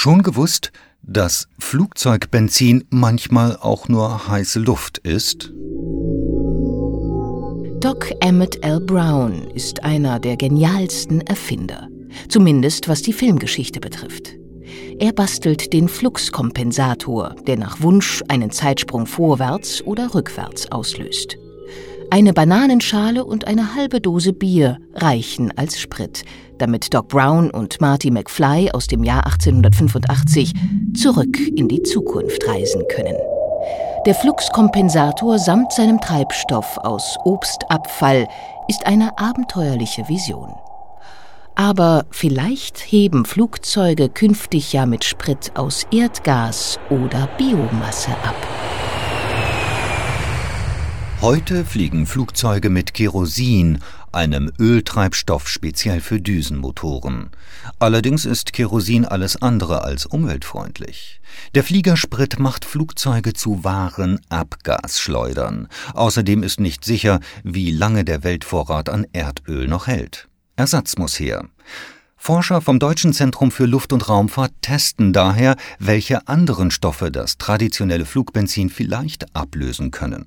Schon gewusst, dass Flugzeugbenzin manchmal auch nur heiße Luft ist? Doc Emmett L. Brown ist einer der genialsten Erfinder, zumindest was die Filmgeschichte betrifft. Er bastelt den Fluxkompensator, der nach Wunsch einen Zeitsprung vorwärts oder rückwärts auslöst. Eine Bananenschale und eine halbe Dose Bier reichen als Sprit, damit Doc Brown und Marty McFly aus dem Jahr 1885 zurück in die Zukunft reisen können. Der Fluxkompensator samt seinem Treibstoff aus Obstabfall ist eine abenteuerliche Vision. Aber vielleicht heben Flugzeuge künftig ja mit Sprit aus Erdgas oder Biomasse ab. Heute fliegen Flugzeuge mit Kerosin, einem Öltreibstoff speziell für Düsenmotoren. Allerdings ist Kerosin alles andere als umweltfreundlich. Der Fliegersprit macht Flugzeuge zu wahren Abgasschleudern. Außerdem ist nicht sicher, wie lange der Weltvorrat an Erdöl noch hält. Ersatz muss her. Forscher vom Deutschen Zentrum für Luft- und Raumfahrt testen daher, welche anderen Stoffe das traditionelle Flugbenzin vielleicht ablösen können.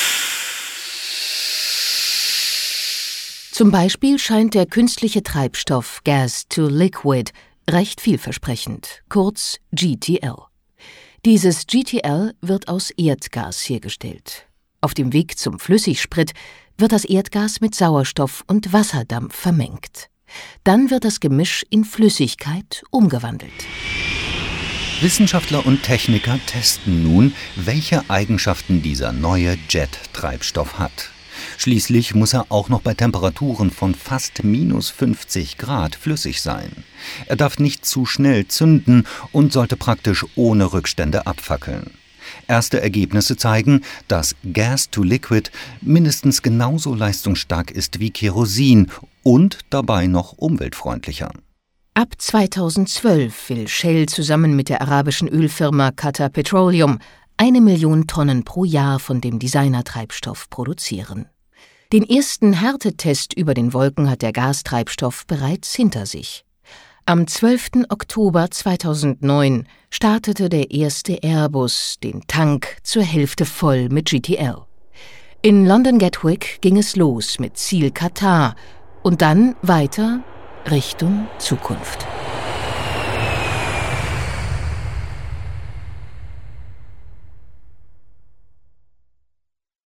Zum Beispiel scheint der künstliche Treibstoff Gas to Liquid recht vielversprechend, kurz GTL. Dieses GTL wird aus Erdgas hergestellt. Auf dem Weg zum Flüssigsprit wird das Erdgas mit Sauerstoff und Wasserdampf vermengt. Dann wird das Gemisch in Flüssigkeit umgewandelt. Wissenschaftler und Techniker testen nun, welche Eigenschaften dieser neue Jet-Treibstoff hat. Schließlich muss er auch noch bei Temperaturen von fast minus 50 Grad flüssig sein. Er darf nicht zu schnell zünden und sollte praktisch ohne Rückstände abfackeln. Erste Ergebnisse zeigen, dass Gas to Liquid mindestens genauso leistungsstark ist wie Kerosin und dabei noch umweltfreundlicher. Ab 2012 will Shell zusammen mit der arabischen Ölfirma Qatar Petroleum 1 Million Tonnen pro Jahr von dem Designertreibstoff produzieren. Den ersten Härtetest über den Wolken hat der Gastreibstoff bereits hinter sich. Am 12. Oktober 2009 startete der erste Airbus den Tank zur Hälfte voll mit GTL. In London Gatwick ging es los mit Ziel Katar und dann weiter Richtung Zukunft.